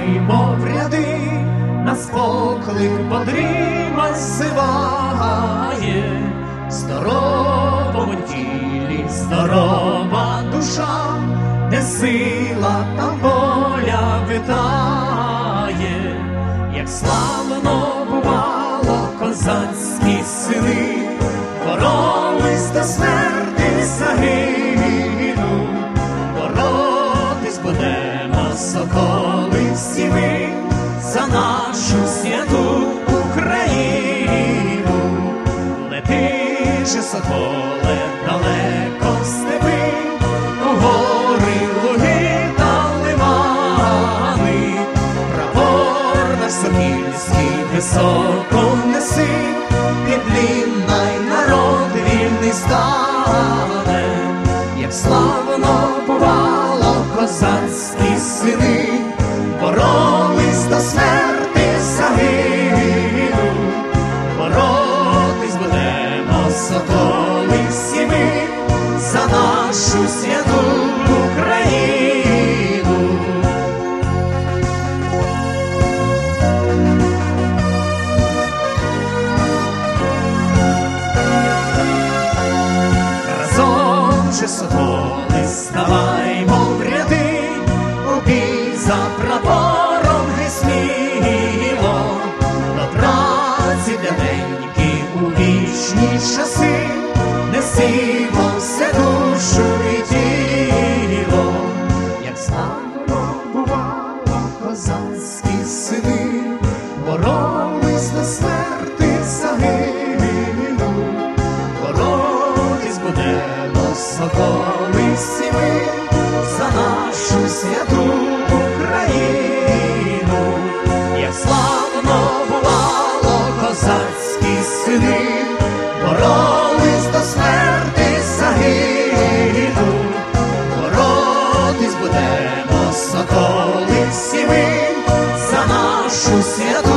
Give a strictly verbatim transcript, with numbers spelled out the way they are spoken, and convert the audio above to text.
ставаймо в ряди, нас поклик бодрима зсиває. В здоровому тілі здорова душа, де сила, там воля витає. Як славно бувало, козацькі сини боролись до смерти загину. Боротись будемо, соколи всі ми, за нашу святу Україну. Лети же, соколе, далеко в степи, у гори, луги та лимани. Прапор наш сокільський високо неси, відлінна й народ вільний стане. Як славно бувало, козацькі сини боролись до смерти загину. Боротись будемо, соколи всі ми, за нашу святу Україну. Разом же, соколи, ставаймо в ряди, у бій за прапором гей сміло, до праці для неньки у вічні часи, несімо все душу і тіло. Як славно бувало, козацькі сини боролись до смерти загину. Боротись будемо, соколи всі ми, за нашу святу Україну. Як славно бувало, козацькі сини боролись до смерти загину. Боротись будемо, соколи всі ми, за нашу святу